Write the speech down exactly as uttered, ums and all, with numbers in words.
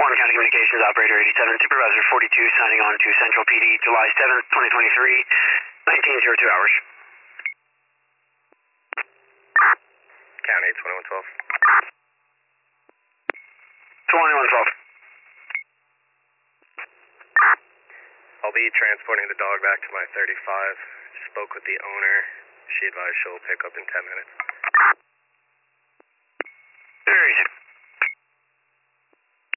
Warren County Communications Operator eighty-seven, Supervisor forty-two, signing on to Central P D, July seventh, twenty twenty-three, nineteen oh two hours. County twenty-one twelve. twenty-one twelve. I'll be transporting the dog back to my thirty-five. Spoke with the owner. She advised she'll pick up in ten minutes.